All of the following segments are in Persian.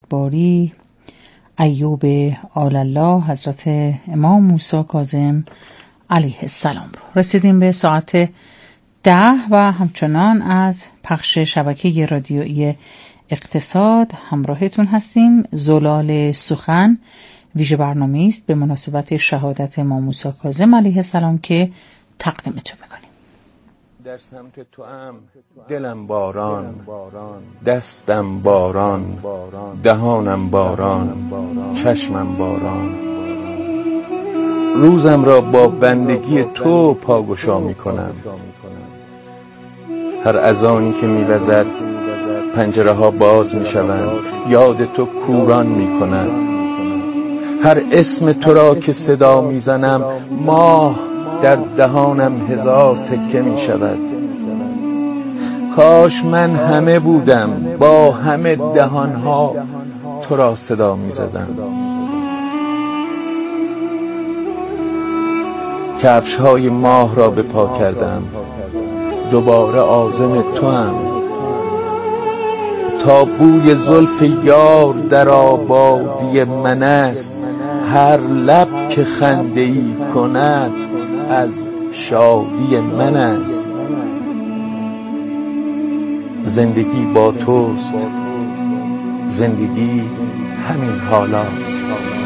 باری ایوب آل الله حضرت امام موسی کاظم علیه السلام رسیدیم به ساعت 10 و همچنان از پخش شبکه رادیویی اقتصاد همراهتون هستیم. زلال سخن ویژه برنامه است به مناسبت شهادت امام موسی کاظم علیه السلام که تقدیمتون میکنیم. در سمت توام دلم باران، دستم باران، دهانم باران، چشمم باران. روزم را با بندگی تو پاگشا میکنم. هر اذانی که میوزد پنجره ها باز میشوند، یاد تو کوران میکند. هر اسم تو را که صدا میزنم ماه در دهانم هزار تکه می شود. کاش من همه بودم با همه دهانها تو را صدا می زدم. کفش های ماه را به پا کردم، دوباره عازم تو هم. تا بوی زلف یار در آبادی من است، هر لب که خنده ای کند از شادی من است. زندگی با توست، زندگی همین حالاست.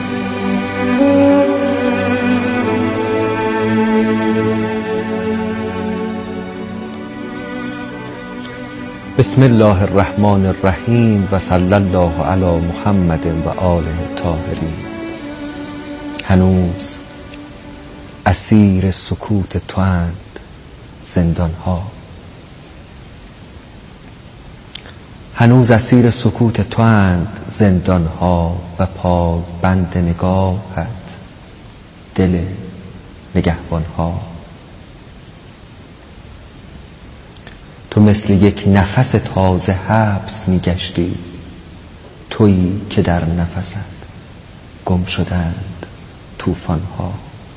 بسم الله الرحمن الرحیم و صلی الله علی محمد و آله الطاهرین. هنوز اسیر سکوت تواند زندان ها، هنوز اسیر سکوت تواند زندان ها و پای بند نگاهت دل نگهبان ها. تو مثل یک نفس تازه حبس می گشتی، تویی که در نفست گم شدند طوفان ها.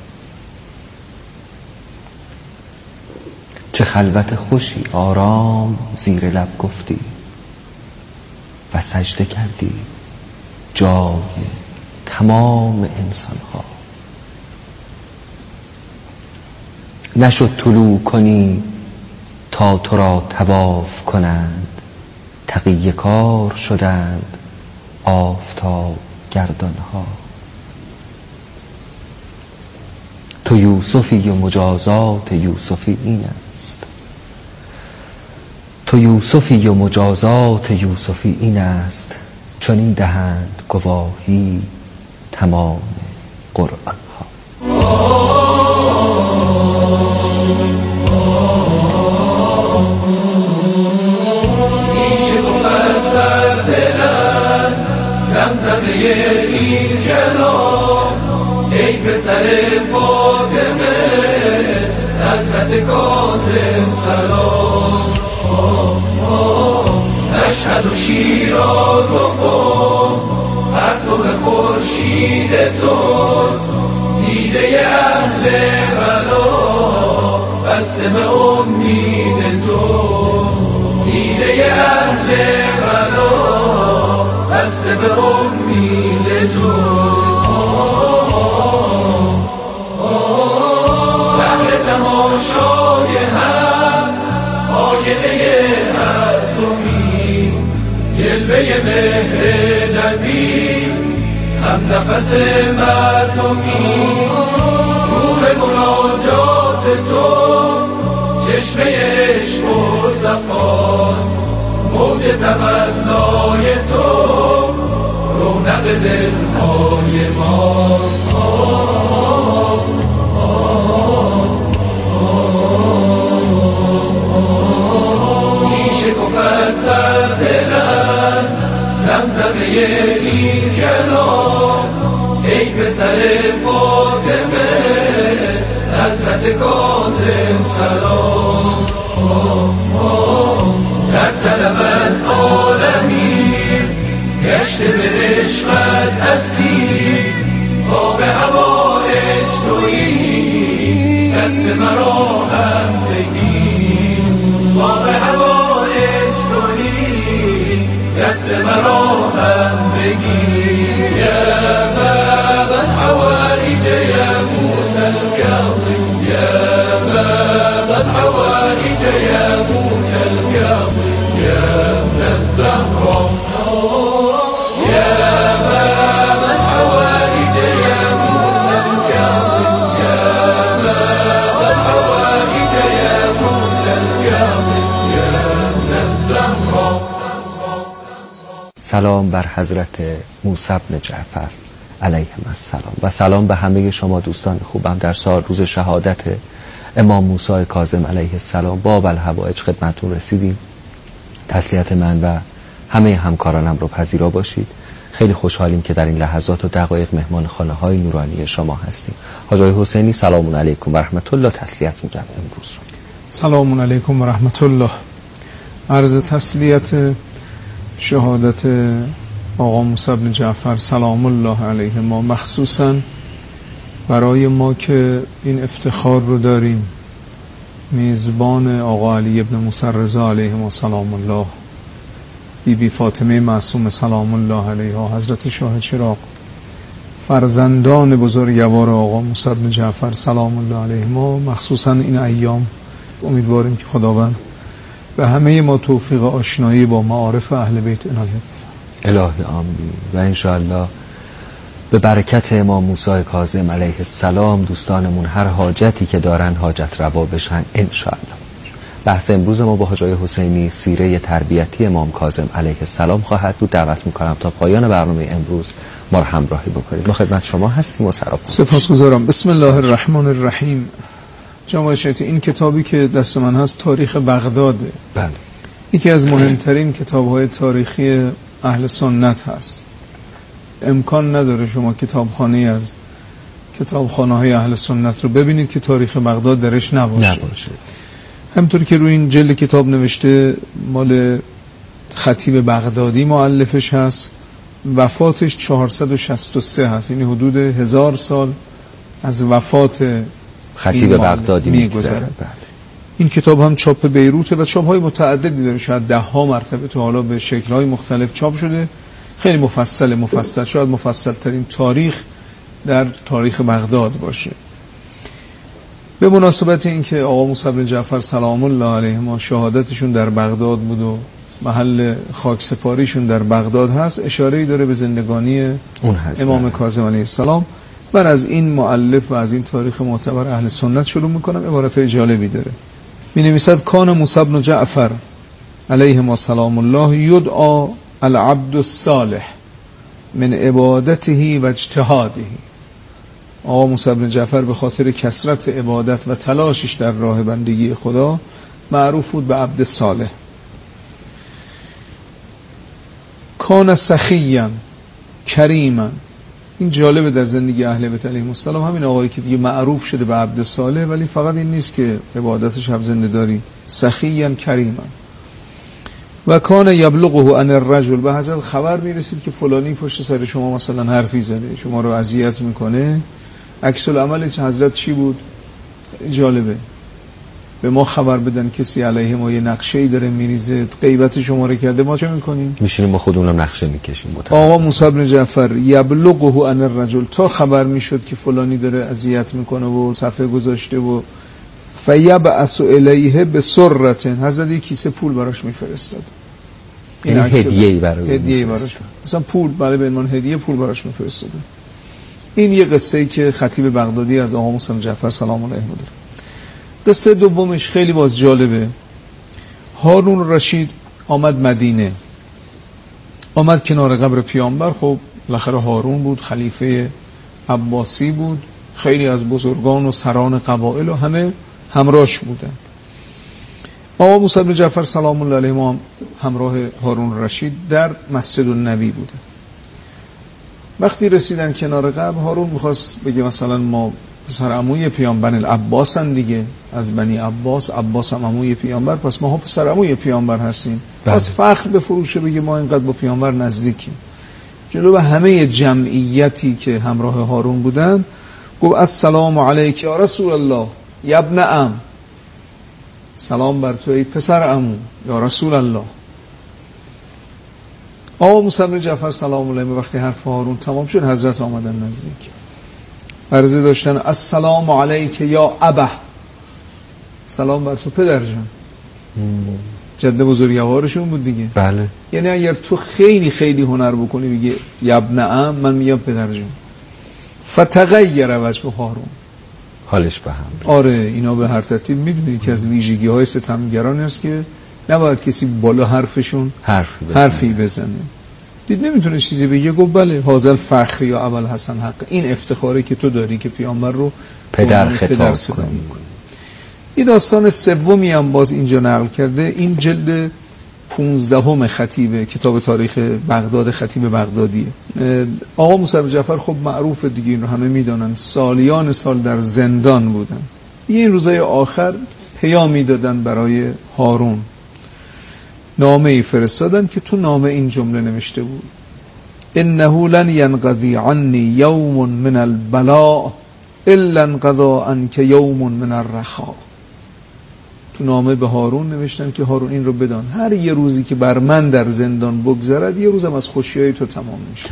چه خلوت خوشی آرام زیر لب گفتی و سجده کردی جای تمام انسان ها. نشد طلوع کنی تا تو را طواف کنند، تقیه کار شدند آفتاب گردان ها. تو یوسفی و مجازات یوسفی این است، تو یوسفی و مجازات یوسفی این است. چون این دهند گواهی تمام قرآن ها. میشه گفت در دلم زمزمه این کلام، ای پسر فاطمه حضرت کاظم سلام. مشهد و شیراز و قم پرتو خورشید توست، دیده اهل بلا بسته به امید توست، دیده اهل بلا بسته به امید توست. بهر تماشای هم آینه هر دومی، جلوه مهر نبی هم نفس مردمی. روح مناجات تو چشمه عشق و صفاست، موج تمنای تو رونق دلهای ماست. میشه گفت در دلم زمزمه این کلام، ای پسر فاطمه حضرت کاظم سلام. در طلبت عالمی گشته به عشقت اسیر، آب هوایج تویی کسب مرا هم بگیر. آب هوایج تویی دست مرا هم بگیر یا باب الحوائج یا موسی الكاظم یا باب الحوائج یا موسی الكاظم یا ابن الزهراء یا باب الحوائج یا موسی الكاظم یا باب الحوائج یا موسی الكاظم یا ابن الزهراء. سلام بر حضرت موسی بن جعفر علیهم السلام و سلام به همه شما دوستان خوبم. در روز شهادت امام موسی کاظم علیه السلام باب الحوائج خدمتتون رسیدیم. تسلیت من و همه همکارانم رو پذیرا باشید. خیلی خوشحالیم که در این لحظات و دقایق مهمان خانه های نورانی شما هستیم. حاج آقای حسینی سلام علیکم و رحمت الله تسلیت میگم امروز رو. سلام علیکم و رحمت الله. عرض تسلیت شهادت آقا موسی بن جعفر سلام الله علیه ما، مخصوصا برای ما که این افتخار رو داریم میزبان آقا علی ابن موسی رضا علیه ما سلام الله، بی فاطمه معصوم سلام الله علیها، حضرت شاه چراغ، فرزندان بزرگوار آقا موسی بن جعفر سلام الله علیه ما، مخصوصا این ایام امیدواریم که خداوند به همه ما توفیق آشنایی با معارف اهل بیت عنایت بفرماید. الهی آمین. و انشاءالله به برکت امام موسی کاظم علیه السلام دوستانمون هر حاجتی که دارن حاجت روا بشن انشاءالله. بحث امروز ما با حاج آقای حسینی سیره تربیتی امام کاظم علیه السلام خواهد بود. دعوت میکنم تا پایان برنامه امروز ما رو همراهی بکنید. ما خدمت شما هستیم و سراپا. سپاسگزارم. بسم الله الرحمن الرحیم. جناب شیخ، این کتابی که دست من هست تاریخ بغداده. بله. یکی از مهمترین کتاب‌های تاریخی اهل سنت هست. امکان نداره شما کتابخانه از کتابخانه‌های اهل سنت رو ببینید که تاریخ بغداد درش نباشه. همطور که روی این جلد کتاب نوشته مال خطیب بغدادی مؤلفش هست، وفاتش 463 هست، یعنی حدود 1000 سال از وفات خطیب بغدادی میگذره. بله. این کتاب هم چاپ بیروته و چاپ‌های متعددی داره، شاید 10 مرتبه تا حالا به شکل‌های مختلف چاپ شده. خیلی مفصل، شاید مفصل ترین تاریخ در تاریخ بغداد باشه. به مناسبت اینکه آقا موسی بن جعفر سلام الله علیه ما شهادتشون در بغداد بود و محل خاکسپاریشون در بغداد هست، اشاره‌ای داره به زندگانی امام کاظم علیه السلام. من از این مؤلف و از این تاریخ معتبر اهل سنت شروع میکنم. عبارتهای جالبی داره. می نویسد کان موسی بن جعفر علیه ما سلام الله یدعا العبد الصالح من عبادته و اجتهاده. آقا موسی بن جعفر به خاطر کثرت عبادت و تلاشش در راه بندگی خدا معروف بود به عبد صالح. کان سخیا کریما. این جالبه در زندگی اهل بیت علیهم السلام، همین آقایی که دیگه معروف شده به عبد صالح، ولی فقط این نیست که عبادتش هم زنده داری، سخیا کریما. و کان یبلغه ان الرجل، به حضرت خبر میرسید که فلانی پشت سر شما مثلا حرفی زده، شما رو اذیت میکنه. عکس العمل حضرت چی بود؟ جالبه. به ما خبر بدن کسی علیه ما یه نقشه‌ای داره میریزه، غیبت شما رو کرده، ما چه میکنیم؟ میشینیم با خودمونم نقشه میکشیم. آقا موسی بن جعفر یبلغه ان الرجل، تا خبر میشد که فلانی داره اذیت میکنه و صفحه گذاشته و فیبعث الیه بسرة، حضرت یک کیسه پول براش میفرستاد. این هدیه‌ای براش مثلا پول برای به عنوان هدیه پول براش میفرستاد. این یه قصه‌ای که خطیب بغدادی از آقا موسی بن جعفر سلام الله علیه داره. قصه دومش خیلی باز جالبه. هارون رشید آمد مدینه، آمد کنار قبر پیامبر. خب بالاخره هارون بود، خلیفه عباسی بود، خیلی از بزرگان و سران قبایل و همه همراهش بودن. آقا موسی بن جعفر سلام الله علیه ما همراه هارون رشید در مسجد النبی بوده. وقتی رسیدن کنار قبر، هارون میخواست بگه مثلا ما پسر عموی پیامبر العباسن دیگه، از بنی عباس، عباس هم عموی پیامبر، پس ما پسر عموی پیامبر هستیم. پس فخر بفروشه بگه ما اینقدر با پیامبر نزدیکیم. جلو همه جمعیتی که همراه هارون بودن گفت السلام علیک یا رسول الله یا ابن عم، سلام بر تو ای پسر عمو یا رسول الله. آقا موسی بن جعفر سلام الله علیه وقتی حرف هارون تمام شد حضرت آمدن نزدیک، عرضه داشتن السلام علیک یا ابه، سلام بر تو پدر جان. جد بزرگوارشون بود دیگه. بله. یعنی اگر تو خیلی خیلی هنر بکنی بگی یبن ام، من میگم پدر جان. فتغیر وجه هارون، حالش به هم. آره اینا به هر ترتیب میدونی که از ویژگی های ستمگران است که نباید کسی بالا حرفشون حرفی بزنه. دید نمیتونه چیزی بگه، گفت بله هازل فخر یا اول حسن حق، این افتخاری که تو داری که پیامبر رو پدر خطاب کنی. این داستان سومی هم باز اینجا نقل کرده، این جلد 15 خطیب کتاب تاریخ بغداد خطیب بغدادیه. آقا موسی بن جعفر خب معروف دیگه، این رو همه میدونن، سالیان سال در زندان بودن. این روزای آخر پیامی دادن برای هارون، نامه ای فرستادن که تو نامه این جمله نوشته بود انه لن ینقضی عنی یوم من البلاء الا انقضا عنک یوم من الرخاء. تو نامه به هارون نوشتن که هارون این رو بدان، هر یه روزی که بر من در زندان بگذرد یه روزم از خوشیای تو تمام میشه.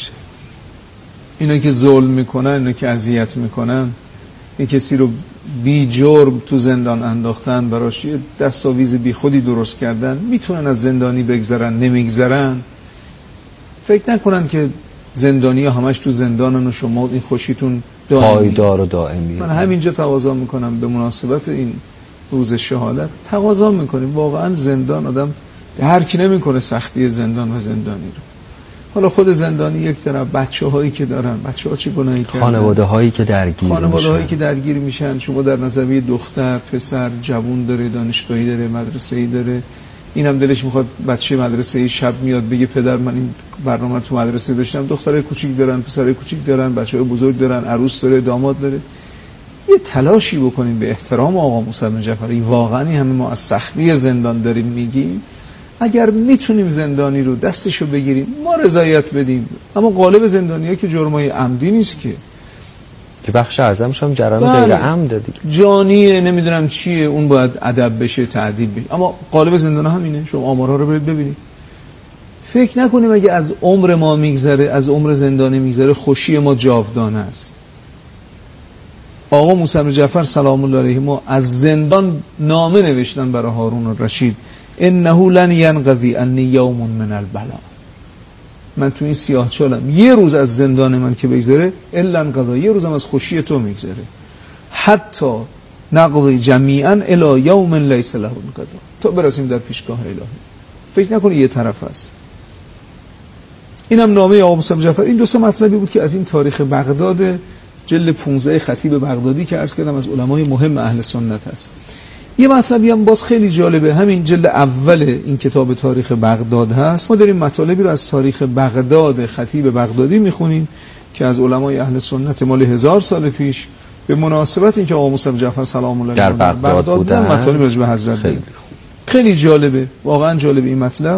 اینا که ظلم میکنن، اینا که اذیت میکنن، این کسی رو بی جرم تو زندان انداختن، براش یه دستاویز بی خودی درست کردن، میتونن از زندانی بگذرن؟ نمیگذرن. فکر نکنن که زندانی ها همش تو زندانن و شما این خوشیتون پایدار و دائمی. من همینجا تقاضا میکنم به مناسبت این روز شهادت، تقاضا میکنیم واقعا زندان آدم درک نمیکنه سختی زندان و زندانی رو. حالا خود زندانی یک طرف، بچه‌هایی که دارن، بچه‌ها چه گناهی کردن، خانواده‌هایی که درگیر میشن. شما در نظر دختر، پسر، جوون داره، دانشگاهی داره، مدرسه‌ای داره، اینم دلش میخواد بچه مدرسه‌ای شب میاد بگه پدر من این برنامه تو مدرسه داشتم. دخترای کوچیک دارن، پسرای کوچیک دارن، بچه‌های بزرگ دارن، عروس داره، داماد داره. یه تلاشی بکنیم به احترام آقا موسی بن جعفر. واقعا همه ما از سختی زندان داریم میگیم، اگر میتونیم زندانی رو دستشو بگیریم ما رضایت بدیم، اما قالب زندانی‌ها که جرمای عمدی نیست که بخش اعظمش هم جرائم غیر عمده دیگه، جانیه، نمیدونم چیه، اون باید ادب بشه، تعدیل بشه. اما قالب زندان همینه. شما آمارها رو برید ببینید. فکر نکنیم اگه از عمر ما میگذره، از عمر زندانی میگذره، خوشی ما جاودانه است. آقا موسی بن جعفر سلام الله علیه ما از زندان نامه نوشتن برای هارون الرشید انه لن ینقضی عنی یوم من البلاء، من تو این سیاه چالم یه روز از زندان من که بگذره الا انقضا، یه روزم از خوشی تو میگذره، حتی نقضی جمیعا الی یوم لیس له انقضا، تا برسیم در پیشگاه الهی. فکر نکنی یه طرف است. اینم نامه آقا موسی بن جعفر. این دو سه مطلبی بود که از این تاریخ بغداد جلد 15 خطیب بغدادی که عرض کردم از علمای مهم اهل سنت هست. یه مطلبی هم باز خیلی جالبه، همین جلد اول این کتاب تاریخ بغداد هست. ما داریم مطالبی رو از تاریخ بغداد خطیب بغدادی میخونیم که از علمای اهل سنت مال 1000 سال پیش به مناسبت اینکه آقا موسی بن جعفر سلام الله در بغداد بودن، مطالب راجع به حضرت خیلی جالبه، واقعا جالبه. این مطلب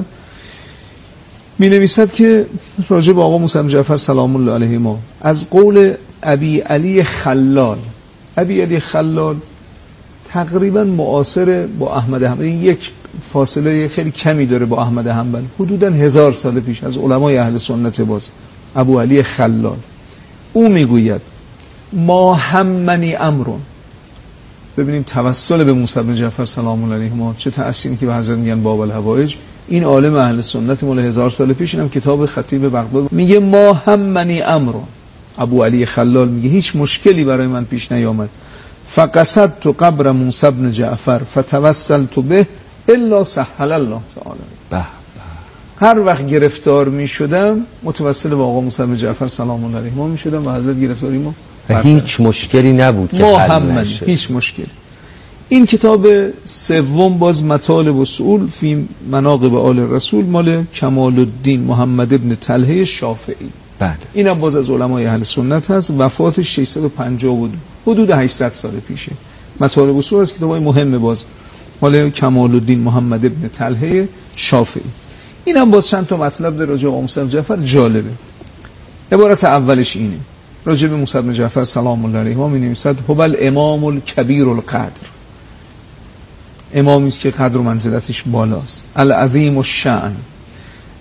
می نویسد که راجع به آقا موسی بن جعفر سلام الله علیه ما از قول ابی علی خلال. ابی علی خلال تقریبا معاصر با احمد حنبل، یک فاصله خیلی کمی داره با احمد حنبل، حدودا 1000 سال پیش، از علمای اهل سنت. باز ابو علی خلال او میگوید ما همنی امرون. ببینیم توسل به موسی بن جعفر سلام الله علیه ما چه تأثیری که به حضرت میگن باب الحوائج. این عالم اهل سنت مال 1000 سال پیش، اینم کتاب خطیب بغداد میگه ما همنی امرون. ابو علی خلال میگه هیچ مشکلی برای من پیش نیامد، فقصدت قبر موسی بن جعفر فتوسلت به الا سهل الله تعالی. هر وقت گرفتار میشدم متوسل به آقا موسی بن جعفر سلام الله علیه ما میشدم و حضرت گرفتاری ما هیچ مشکلی نبود که حل نشه. هیچ مشکلی. این کتاب سوم باز مطالب اصول فی مناقب آل رسول مال کمال الدین محمد ابن طلحه شافعی. بله. اینم باز از علمای اهل سنت هست، وفاتش 650 بود، حدود 800 سال پیشه. مطالب اصول از کتابای مهم باز مال کمال الدین محمد ابن طلحه شافعی. اینم باز چند تا مطلب در راجع به موسی بن جعفر جالبه. عبارت اولش اینه، راجع به موسی بن جعفر سلام الله علیه ما می‌نویسد هو الامام الکبیر القدر، امامی است که قدر و منزلتش بالاست، العظیم الشأن،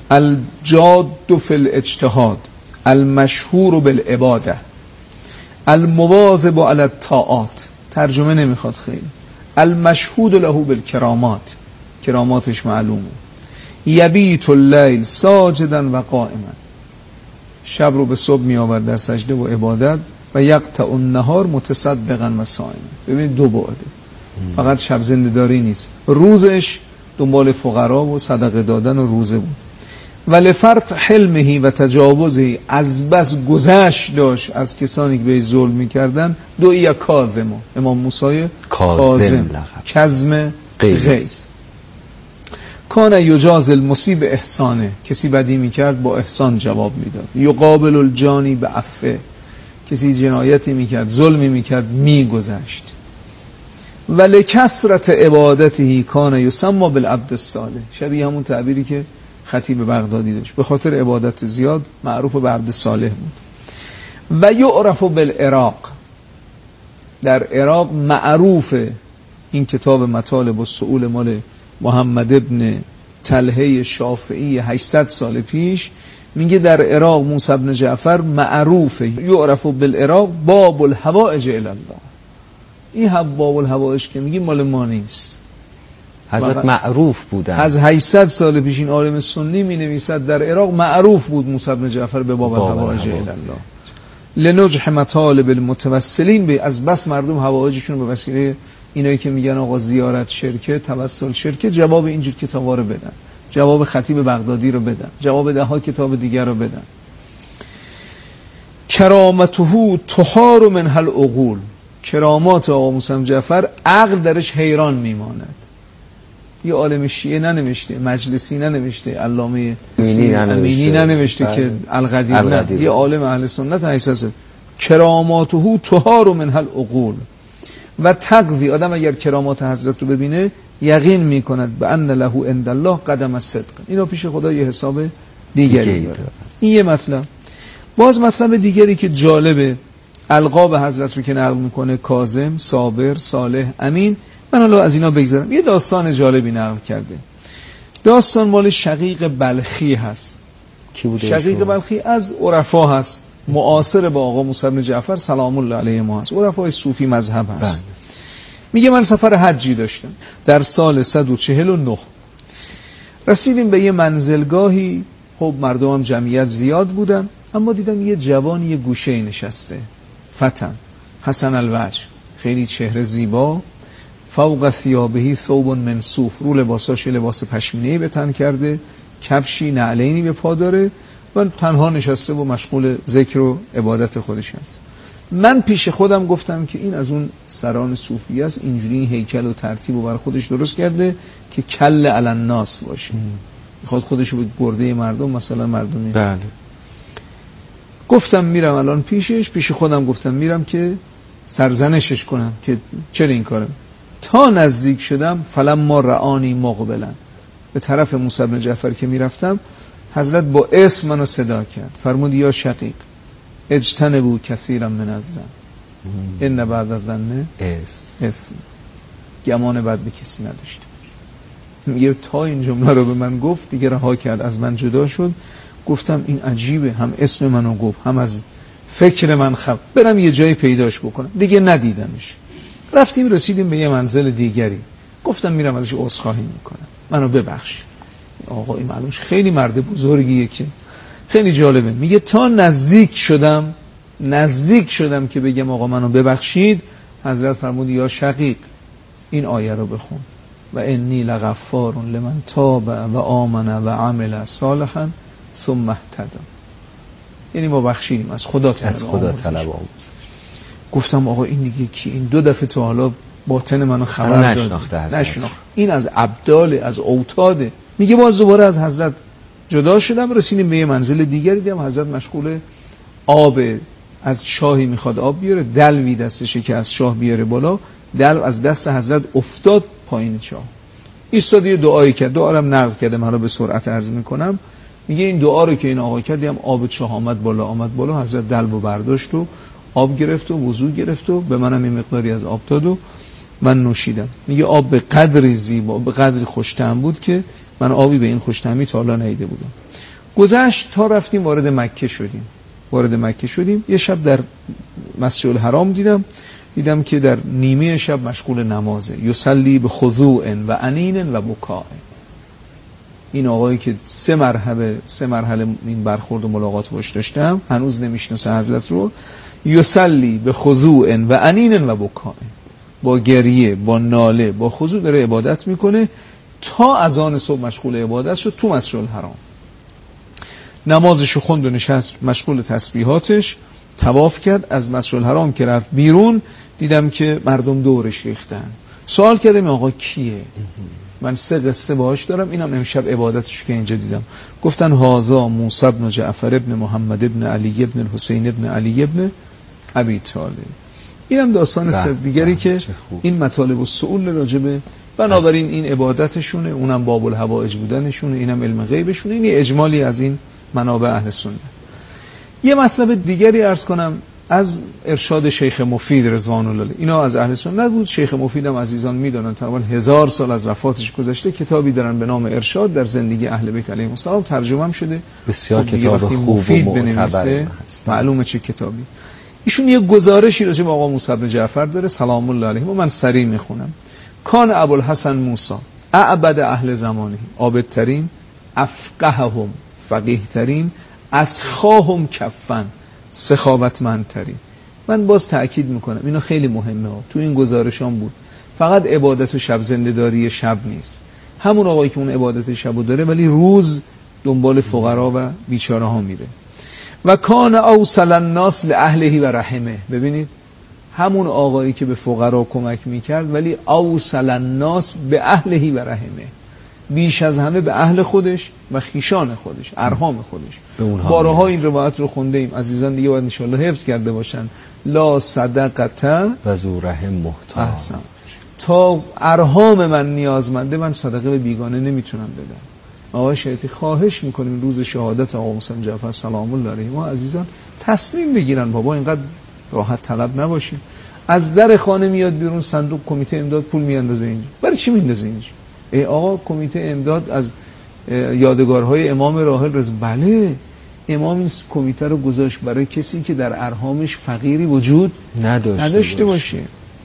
الجاد فی الاجتهاد، المشهور بالعباده، المواظب علی الطاعات، ترجمه نمیخواد خیلی، المشهود له بالکرامات، کراماتش معلومه، یبیت اللیل ساجدا و قائما، شب رو به صبح می آورد در سجده و عبادت، و یقطع النهار متصدقا و صائما. ببینید دو بعده، فقط شب زنده‌داری نیست، روزش دنبال فقرا و صدقه دادن و روزه بود. و لفرط حلمه و تجاوزه، از بس گذشت داشت از کسانی که به ظلم می‌کردن. دوئی کاظم، امام موسی کاظم، کظم غیظ. کان یجاز المصیب احسانه، کسی بدی میکرد با احسان جواب میداد. یقابل الجانی به عفو، کسی جنایتی میکرد ظلمی میکرد میگذشت. ولی کثرت عبادته کان یسمى بالعبد الصالح، شبیه همون تعبیری که خطیب بغدادی داشت، به خاطر عبادت زیاد معروف به عبد صالح بود. و یعرف بالعراق، در عراق معروف این کتاب مطالب السؤول مال محمد ابن طلحه شافعی 800 سال پیش، میگه در عراق موسی بن جعفر معروفه، یعرف بالعراق باب الحوائج الی الله. این باب الحوائج که میگیم مال ما نیست، حضرت معروف بودن. از 800 سال پیش این عالم سنی می نویسد در عراق معروف بود موسی بن جعفر به باب الحوائج الی الله، لنجح مطالب المتوسلین به، از بس مردم حوائجشون به وسیله اینایی که میگن آقا زیارت شرکه، توسل شرکه، جواب اینجور کتابا رو بدن، جواب خطیب بغدادی رو بدن، جواب ده ها کتاب دیگر رو بدن. کرامته تحار منها العقول، کرامات آقا موسی جعفر عقل درش حیران میماند. یه عالم شیعه ننوشته، مجلسی ننوشته، علامه امینی ننوشته که القدیر نه، یه عالم اهل سنت حیثیت. کراماته تحار منها العقول و تقوی، آدم اگر کرامات حضرت رو ببینه یقین میکند به ان له عند الله قدم الصدق، اینا پیش خدا یه حساب دیگری داره. این یه مطلب. باز مطلب دیگری که جالبه، القاب حضرت رو که نقل میکنه، کاظم، صابر، صالح، امین. من حالا از اینا بگذارم. یه داستان جالبی نقل کرده، داستان مال شقیق بلخی هست. کی بوده؟ شقیق بلخی از عرفا هست، معاصر با آقا موسی بن جعفر سلام الله علیه ما هست، عرفای صوفی مذهب هست. میگه من سفر حجی داشتم در سال 149، رسیدیم به یه منزلگاهی، خب مردم هم جمعیت زیاد بودن، اما دیدم یه جوان یه گوشه نشسته، فتن حسن الوجه، خیلی چهره زیبا، فوق ثیابه ثوب من صوف، رو لباساش لباس پشمینه‌ای به تن کرده، کفشی نعلینی به پا داره و تنها نشسته و مشغول ذکر و عبادت خودش است. من پیش خودم گفتم که این از اون سران صوفی است، اینجوری هیکل و ترتیب و بر خودش درست کرده که کل علی الناس باشه، میخواد خودش رو به گرده مردم، مثلا مردمی. بله. گفتم میرم الان پیش خودم گفتم میرم که سرزنشش کنم که چرا این کارم. تا نزدیک شدم، فلما رآنی مقبلا، به طرف موسی بن جعفر که میرفتم، حضرت با اسم منو صدا کرد، فرمود یا شقیق اجتنبوا کثیرا من الظن ان بعد الظن اسم، گمان بد به کسی نداشته. میگه تا این جمله رو به من گفت دیگه رها کرد، از من جدا شد. گفتم این عجیبه، هم اسم منو گفت، هم از فکر من برم یه جایی پیداش بکنم. دیگه ندیدمش. رفتیم رسیدیم به یه منزل دیگری، گفتم میرم ازش عذرخواهی میکنم، منو ببخش. آقا این معلومش خیلی مرد بزرگیه که خیلی جالبه. میگه تا نزدیک شدم که بگم آقا منو ببخشید، حضرت فرمود یا شقیق این آیه رو بخون، و انی لغفار لمن تاب و آمن و عمل صالحا ثم اهتدی. یعنی ما بخشیدیم، از خدا طلب. گفتم آقا این دیگه کی؟ این 2 دفعه تا حالا باطن منو خبر داد، نشناخت. این از ابدال، از اوتاده. میگه باز دوباره از حضرت جدا شدم، رسیدیم به یه منزل دیگری، دیدم حضرت مشغول آب، از شاهی میخواد آب بیاره، دلوی دستشه که از شاه بیاره بالا، دلو از دست حضرت افتاد پایین چاه. ایستاد یه دعایی کرد، دعا رو نقل کرده، من رو به سرعت عرض میکنم. میگه این دعا رو که این آقا کرد، دیدم آب چاه آمد بالا، حضرت دلو برداشت و آب گرفت و وضو گرفت و به منم این مقداری از آب داد و من نوشیدم. میگه آب به قدری زیبا، به قدری خوش‌طعم بود که من آبی به این خوش‌طعمی تا حالا ندیده بودم. گذشت تا رفتیم وارد مکه شدیم. یه شب در مسجد الحرام دیدم که در نیمه شب مشغول نمازه. یصلی به خضوع و انین و بکاء. این آقایی که سه مرحله این برخورد و ملاقات باش داشتم، هنوز نمیشناسه حضرت رو. یصلی به خضوع و انین و بکاء، با گریه، با ناله، با خضوع داره عبادت میکنه تا اذان صبح مشغول عبادت شد تو مسجد الحرام. نمازشو خوند و نشست مشغول تسبیحاتش، طواف کرد. از مسجد الحرام که رفت بیرون دیدم که مردم دورش ریختن. سوال کردم آقا کیه؟ من 3 قصه باهاش دارم، اینم امشب عبادتش که اینجا دیدم. گفتن هازا موسی بن جعفر ابن محمد ابن علی ابن الحسین ابن علی ابن ابی طالب. اینم داستان دیگری که این مطالب السؤال راجبه، بنابراین این عبادتشونه، اونم باب الحوائج بودنشونه، اینم علم غیبشونه. این اجمالی از این منابع اهل سنت. یه مطلب دیگری عرض کنم از ارشاد شیخ مفید رضوان الله علیه. اینا از اهل سنت بود. شیخ مفید هم عزیزان میدونن تقریبا 1000 سال از وفاتش گذشته. کتابی دارن به نام ارشاد در زندگی اهل بیت علیهم السلام، ترجمه هم شده. بسیار کتاب خوب و معتبر، معلومه چه کتابی. ایشون یه گزارشی راجع به آقا موسی بن جعفر داره سلام الله علیه و من سریع میخونم. کان ابوالحسن موسی اعبد اهل زمانه، عابدترین، افقههم، فقیه‌ترین، اسخاهم کفن، سخاوتمندترین. من باز تأکید میکنم اینا خیلی مهمه ها. تو این گزارشام بود فقط عبادت و شب زنده‌داری شب نیست. همون آقایی که اون عبادت شبو داره ولی روز دنبال فقرا و بیچاره ها میره. و کان اوصل الناس لاهله و رحمه. ببینید همون آقایی که به فقرا کمک میکرد ولی اوصل الناس به اهله و رحمه، بیش از همه به اهل خودش و خیشان خودش، ارحام خودش. بارها این روایت رو خونده ایم. عزیزان دیگه باید ان شاء الله حفظ کرده باشن. لا صدقه و ذو رحم محتاج. تا ارحام من نیازمنده من صدقه به بیگانه نمیتونم بدم. آقای شیخی خواهش میکنیم روز شهادت آقا موسی جعفر سلام الله علیه ما عزیزان تصمیم بگیرن بابا اینقدر راحت طلب نباشیم. از در خانه میاد بیرون صندوق کمیته امداد پول میاندازه اینجا. برای چی میندازه اینجا؟ ای آقا کمیته امداد از یادگارهای امام راحل رضا. بله امام این کمیته رو گذاشت برای کسی که در ارحامش فقیری وجود نداشته باشه.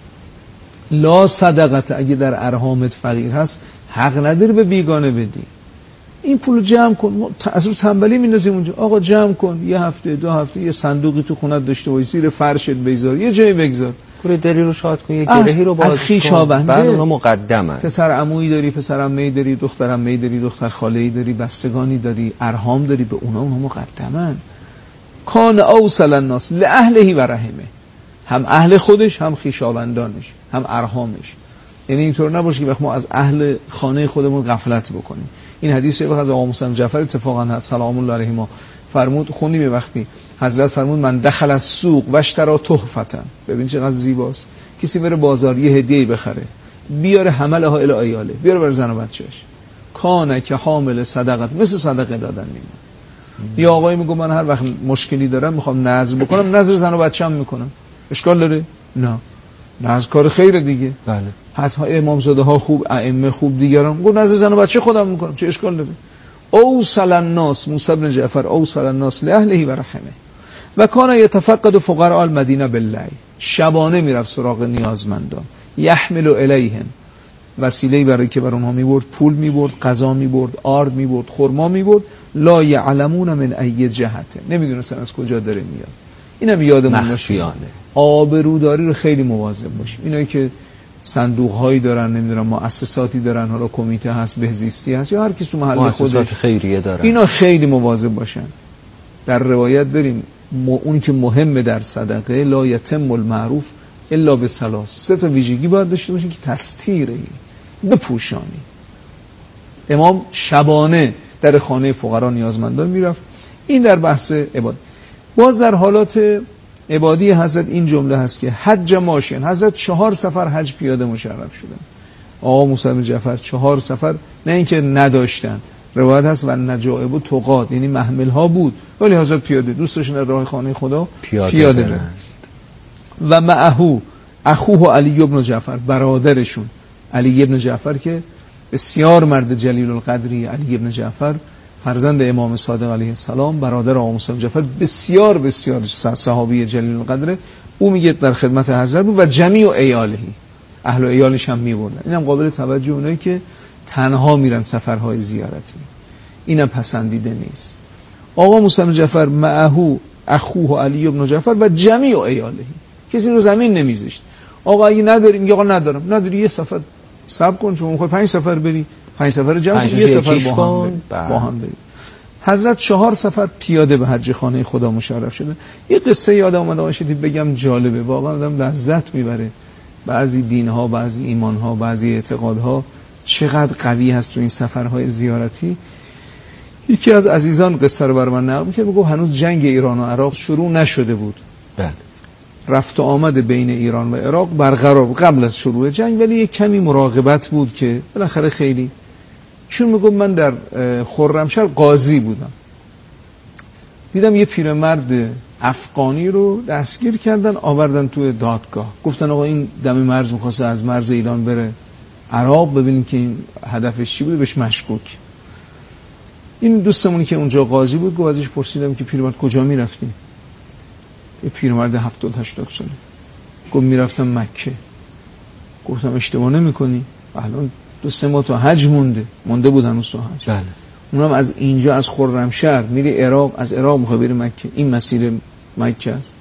لا صدقت، اگه در ارحامت فقیر هست حق نداری به بیگانه بدی. این پولو جمع کن. از رو تنبلی میندازیم اونجا. آقا جمع کن، 1 هفته 2 هفته یه صندوقی تو خونت داشته باش، زیر فرشت بذار، یه جایی بگذار، کوره دری رو شاد کن، یه گرهی رو باز کن. بعد اونها مقدمن. پسر عمویی داری، پسر عمه‌ای داری، دختر عمه‌ای داری، دختر خاله‌ای داری، بستگانی داری، ارحام داری، به اونها مقدمن. کان اوصل الناس لاهله و رحمه، هم اهل خودش، هم خویشاوندانش، هم ارحامش. یعنی اینطور نباشه که ما از اهل خانه خودمون غفلت بکنیم. این حدیث از آقا موسی جعفر اتفاقا هست سلام الله علیه ما فرمود، خوندیم وقتی حضرت فرمود من دخل السوق و اشترى تحفه. ببین چقدر زیباست. کسی بره بازار یه هدیه بخره، بیاره حملها الی عیاله، بیاره برای زن و بچه‌اش، کانه که حامل صدقه، مثل صدقه دادن میمونه. یا آقایی میگه من هر وقت مشکلی دارم میخوام نذر بکنم، نذر زن و بچه‌ام میکنم، اشکال داره؟ نه، نذر کار خیره دیگه. بله. حتی امامزاده ها خوب، ائمه خوب، دیگران گفت نذر زن و بچه خودم میکنم، چه اشکال داره؟ اوصل الناس موسی بن جعفر اوصل الناس لاهله و رحمه و کان یتفقد فقراء المدینه باللیل. شبانه میرفت سراغ نیازمندان، یحمل الیهم، وسیله برای که بر اونها میبرد، پول میبرد، غذا میبرد، آرد میبرد، خرما میبرد. لا یعلمون من ای جهته، نمیدونستن از کجا داره میاد. اینم یادمون باشه. آبروداری رو خیلی مواظب باشیم. اینایی که صندوق هایی دارن، نمیدونم مؤسساتی دارن، حالا کمیته هست، بهزیستی هست، یا هر کس تو محل خودش خیریه دارن، اینا خیلی مواظب باشن. در روایت داریم اون که مهمه در صدقه، لا یتم المعروف الا بثلاث، 3 تا ویژگی باید داشته باشه که تستیره، بپوشانی. امام شبانه در خانه فقرا نیازمندان میرفت. این در بحث عبادت. باز در حالات عبادی حضرت این جمله هست که حج ماشین، حضرت 4 سفر حج پیاده مشرف شدن. آقا موسی بن جعفر 4 سفر، نه اینکه نداشتن، روایت هست و نجائب و توقات، یعنی محمل ها بود، ولی حضرت پیاده دوستشون در راه خانه خدا پیاده برن. و معهو اخوه علی ابن جعفر، برادرشون علی ابن جعفر که بسیار مرد جلیل القدری، علی ابن جعفر فرزند امام صادق علیه السلام، برادر آقا موسی جعفر، بسیار بسیار صحابی جلیل القدره. او میگه در خدمت حضرت بود و جمیع ایالهی، اهل و ایالش هم میبردن. اینم قابل توجه اونایی که تنها میرن سفرهای زیارتی، اینم پسندیده نیست. آقا موسی جعفر معهو اخوه علی ابن جعفر و جمیع ایالهی، کسی رو زمین نمیذاشت. آقا اگه نداری، میگه آقا ندارم، نداری یه سفر صبر کن، چون میخوای 5 سفر بری، 5 سفر جمع کن، یه سفر با هم بریم. حضرت 4 سفر پیاده به حج خانه خدا مشرف شدن. یه قصه یادم اومد آقا شدید بگم، جالبه واقعا، آدم لذت میبره. بعضی دینها، بعضی ایمانها، بعضی اعتقادها چقدر قوی هست تو این سفرهای زیارتی. یکی از عزیزان قصه رو برای من نقل می‌کرد، میگه هنوز جنگ ایران و عراق شروع نشده بود. بله. رفت و آمد بین ایران و عراق برقرار بود قبل از شروع جنگ، ولی یک کمی مراقبت بود که بالاخره خیلی. چون میگم من در خرمشهر قاضی بودم، دیدم یه پیرمرد افغانی رو دستگیر کردن، آوردن توی دادگاه. گفتن آقا این دم مرز می‌خواسته از مرز ایران بره عراق، ببینیم که این هدفش چی بوده، بهش مشکوک. این دوستمونی که اونجا قاضی بود گفت، ازش پرسیدم که پیرمرد کجا میرفتی؟ یه پیرمرد 70-80 ساله گفت میرفتم مکه. گفتم اشتباه نمی‌کنی؟ الان 2-3 ماه تا حج مونده بود هنوز تا حج. بله. اونم از اینجا از خرمشهر میری عراق، از عراق میخوای بری مکه، این مسیر مکه است.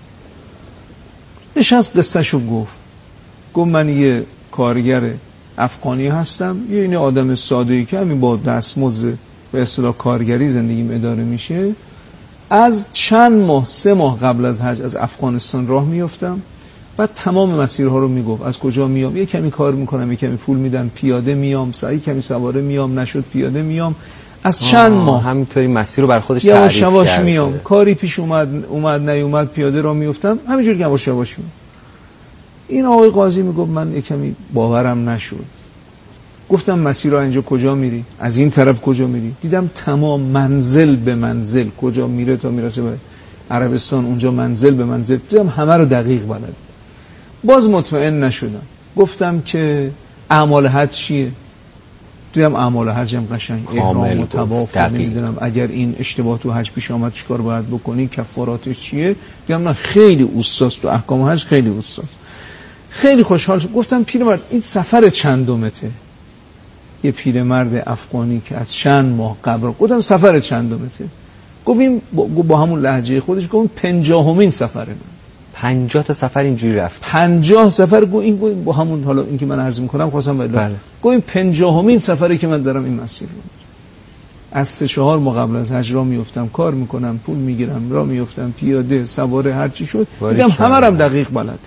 نشست قصهشو گفت من یه کارگر افغانی هستم، یه این آدم ساده‌ای که همین با دستمزد به اصطلاح کارگری زندگیم اداره میشه. از چند ماه 3 ماه قبل از حج از افغانستان راه میافتم، بعد تمام مسیرها رو میگفت، از کجا میام، یه کمی کار میکنم، یه کمی پول میدن، پیاده میام، سعی کمی سواره میام، نشد پیاده میام. از چند ماه همینطوری مسیر رو بر خودش تعریف کرد. یواش میام، کاری پیش اومد نیومد، پیاده را میافتم، همینجوری که یواش میام. این آقای قاضی میگفت من یه کمی باورم نشد. گفتم مسیر را اینجا کجا میری؟ از این طرف کجا میری؟ دیدم تمام منزل به منزل کجا میره تا میرسه به عربستان، اونجا منزل به منزل دیدم همه رو دقیق بلد. باز مطمئن نشدم، گفتم که اعمال حج چیه؟ دیدم اعمال حج هم قشنگ احرام و طواف، نمیدونم اگر این اشتباه تو حج پیش آمد چیکار باید بکنی، کفاراتش چیه. دیدم نه خیلی استاد تو احکام حج، خیلی استاد. خیلی خوشحال شدم. گفتم پیرمرد این سفر چندمته؟ یه پیرمرد افغانی که از چند ماه قبل. گفتم سفر چندمته؟ گفت این با همون لهجه خودش گفت 50مین سفره من. 50 تا سفر اینجوری رفت. 50 سفر. این با همون، حالا این که من عرض می‌کنم خواستم بله. گفت این 50مین سفری که من دارم این مسیر رو. از 3-4 ماه قبل از حج را میافتم، کار میکنم، پول میگیرم، را میافتم، پیاده، سواره، هر چی شد. دیدم همه رم دقیق بلد.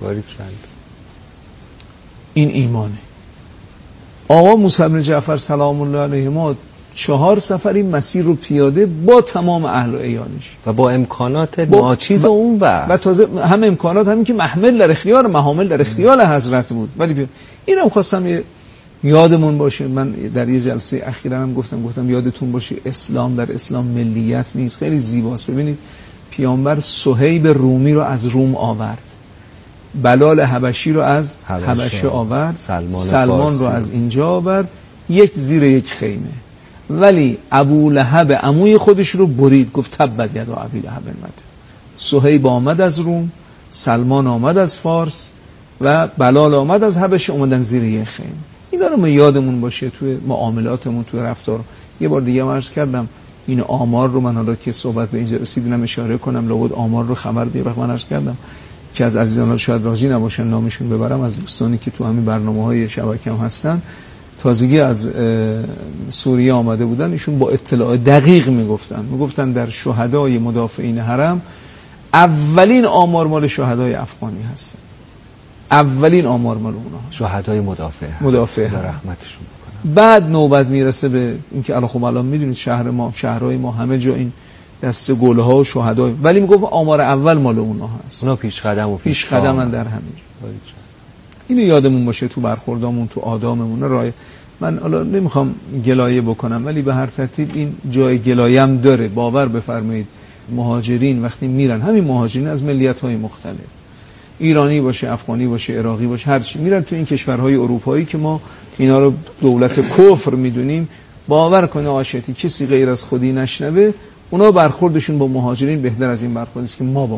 این ایمانه. آقا موسی بن جعفر سلام الله علیهما 4 سفر این مسیر رو پیاده با تمام اهل و ایالش و با امکانات ناچیز اون و تازه هم امکانات، همین که محمل در اختیار، محامل در اختیار حضرت بود. ولی اینم خواستم یادمون باشه. من در یه جلسه اخیرا هم گفتم یادتون باشه اسلام در اسلام ملیت نیست، خیلی زیباست. ببینید پیامبر صهیب رومی رو از روم آورد، بلال حبشی رو از حبشه آورد، سلمان رو از اینجا آورد، یک زیر یک خیمه. ولی ابو لهب عموی خودش رو برید، گفت تبت یدا ابی لهب مت. صهیب آمد از روم، سلمان آمد از فارس و بلال آمد از حبشه، اومدن زیر یک خیمه. اینا رو ما یادمون باشه توی معاملاتمون، توی رفتار. یه بار دیگه عرض کردم این آمار رو، من حالا که صحبت به اینجا رسیدم اشاره کنم، لابد آمار رو خبر دیگه وقت من عرض کردم که از عزیزان شاید راضی نباشن نامشون ببرم، از دوستانی که تو همین برنامه‌های شبکه هم هستن، تازگی از سوریه آمده بودن، ایشون با اطلاع دقیق میگفتن در شهدای مدافعین حرم اولین آمار مال شهدای افغانی هستن. اولین آمار مال اونها شهدای مدافع رحمتشون بکنه. بعد نوبت میرسه به اینکه الان میدونید شهرهای ما همه جا این دسته گله ها و شهدای، ولی میگفت آمار اول مال اونها هست. اونا پیش قدمن در همین. اینو یادمون باشه تو برخوردامون، تو آداممون. من حالا نمیخوام گلایه بکنم، ولی به هر ترتیب این جای گلایه هم داره. باور بفرمایید مهاجرین وقتی میرن، همین مهاجرین از ملیت‌های مختلف، ایرانی باشه، افغانی باشه، عراقی باشه، هر چی، میرن تو این کشورهای اروپایی که ما اینا رو دولت کفر میدونیم، باور کنه آشتی کسی غیر از خودی نشنوه، اونا برخوردشون با مهاجرین بهتر از این برخوردی است که ما با